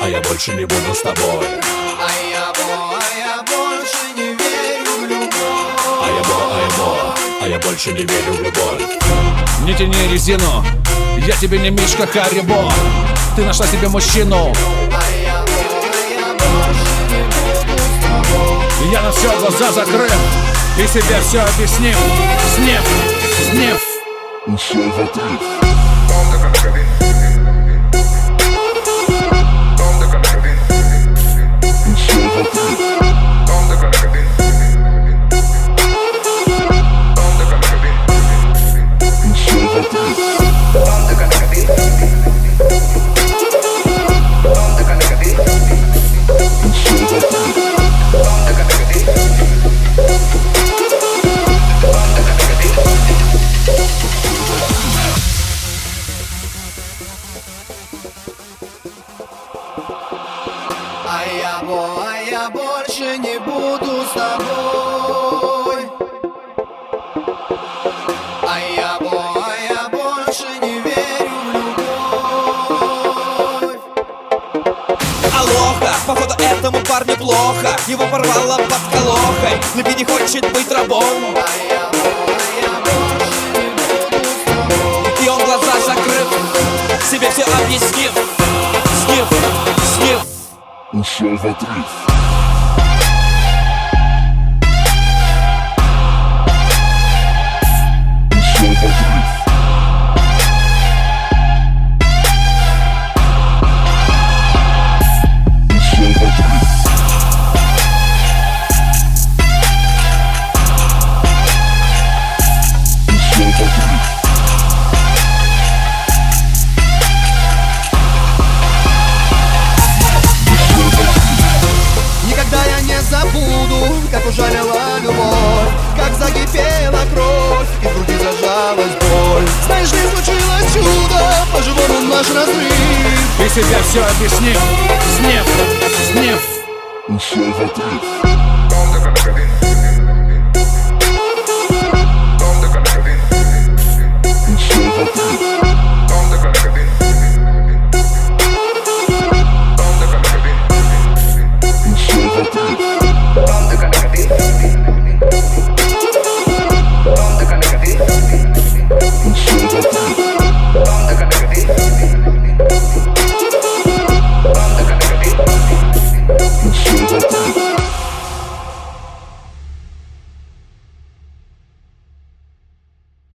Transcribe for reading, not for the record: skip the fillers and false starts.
а я больше не буду с тобой. А я больше не верю в любовь. А я больше не верю в любовь. Не тяни резину, я тебе не Мишка Харибо. Ты нашла себе мужчину, А я больше не буду с тобой. я на все глаза закрыв и себе все объяснив. Снив. Ушел в отрыв. А я больше не буду с тобой. А я больше не верю в любовь. Алоха, походу этому парню плохо. Его порвало под колохой, Лепи не хочет быть рабом. А я больше не буду с тобой. И он глаза закрыв, себе все объяснив. Снив. Ушел в отрыв. Ушел в отрыв. Ушел в отрыв. Ушел в отрыв. Никогда я не забуду, как ужалила любовь, как закипела кровь и в груди зажалась боль. Знаешь ли, случилось чудо, по-живому наш разрыв. И себе все объяснив. Снив. Ушел в отрыв.